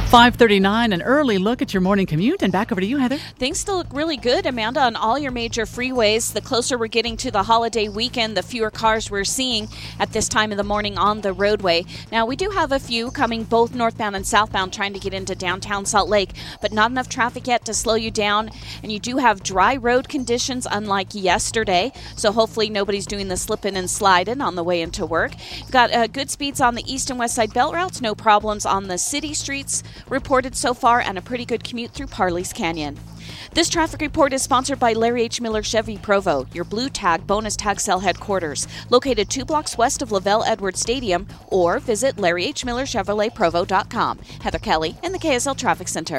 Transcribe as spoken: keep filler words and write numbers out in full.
five thirty-nine, an early look at your morning commute, and back over to you, Heather. Things still look really good, Amanda, on all your major freeways. The closer we're getting to the holiday weekend, the fewer cars we're seeing at this time of the morning on the roadway. Now, we do have a few coming both northbound and southbound trying to get into downtown Salt Lake, but not enough traffic yet to slow you down. And you do have dry road conditions, unlike yesterday, so hopefully nobody's doing the slipping and sliding on the way into work. You've got uh, good speeds on the east and west side belt routes, no problems on the city streets reported so far, and a pretty good commute through Parley's Canyon. This traffic report is sponsored by Larry H. Miller Chevy Provo, your Blue Tag bonus tag cell headquarters, located two blocks west of Lavelle Edwards Stadium, or visit larry h miller chevrolet provo dot com. Heather Kelly in the K S L Traffic Center.